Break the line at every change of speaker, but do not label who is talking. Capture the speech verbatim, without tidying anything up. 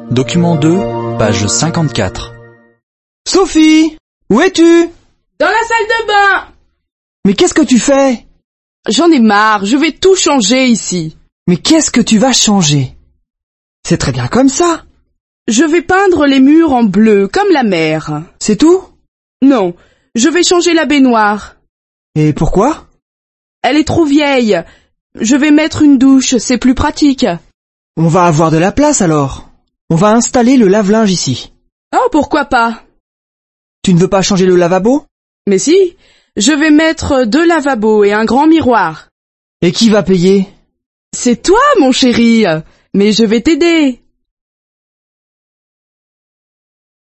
Document deux, page cinquante-quatre.
Sophie, où es-tu?
Dans la salle de bain.
Mais qu'est-ce que tu fais?
J'en ai marre, je vais tout changer ici.
Mais qu'est-ce que tu vas changer? C'est très bien comme ça.
Je vais peindre les murs en bleu, comme la mer.
C'est tout?
Non, je vais changer la baignoire.
Et pourquoi?
Elle est trop vieille. Je vais mettre une douche, c'est plus pratique.
On va avoir de la place alors. On va installer le lave-linge ici.
Oh, pourquoi pas?
Tu ne veux pas changer le lavabo?
Mais si, je vais mettre deux lavabos et un grand miroir.
Et qui va payer?
C'est toi, mon chéri, mais je vais t'aider.